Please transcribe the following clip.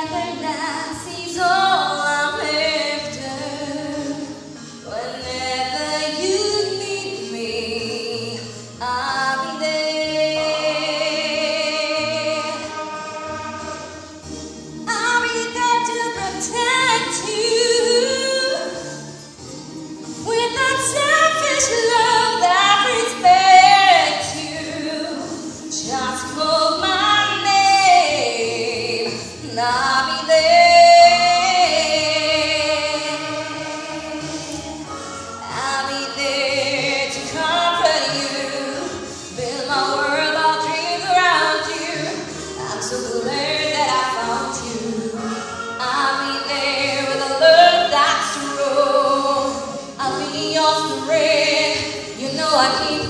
Togetherness is all I'm after. Whenever you need me, I'll be there. I'll be there to protect you with that selfish love that respects you. Just call my name and I'll be there. I'll be there to comfort you, build my world of dreams around you. I'm so glad that I found you. I'll be there with a love that's true. I'll be your friend. You know I keep